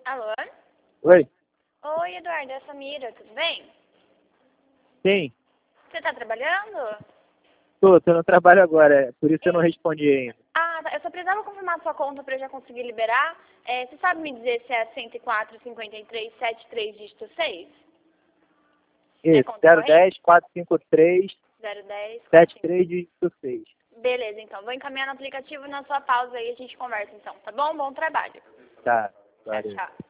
Alô? Oi? Oi, Eduardo, é a Samira, tudo bem? Sim, Você tá trabalhando? tô no trabalho agora, por isso eu não respondi ainda. Ah, tá. Eu só precisava confirmar sua conta pra eu já conseguir liberar. Você sabe me dizer se é 104-53-73, dígito 6? É Isso, conta corrente? 010 453 010 45. 73 dígito 6. Beleza, então. Vou encaminhar no aplicativo na sua pausa aí a gente conversa então, tá bom? Bom trabalho. Tá, Tchau, valeu. tchau.